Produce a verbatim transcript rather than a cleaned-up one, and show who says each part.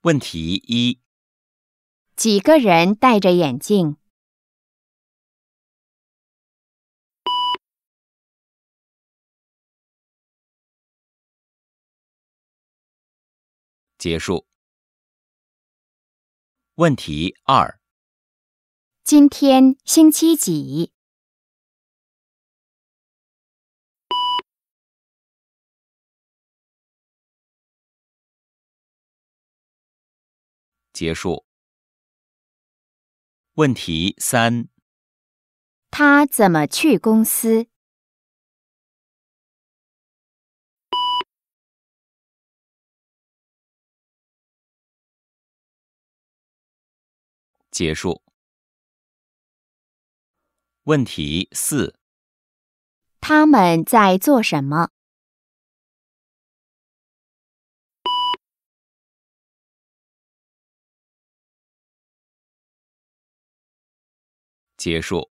Speaker 1: 问题一：
Speaker 2: 几个人戴着眼镜？
Speaker 1: 结束。问题二：
Speaker 2: 今天星期几？
Speaker 1: 结束。问题三：
Speaker 2: 他怎么去公司？
Speaker 1: 结束。问题四：
Speaker 2: 他们在做什么？
Speaker 1: 结束。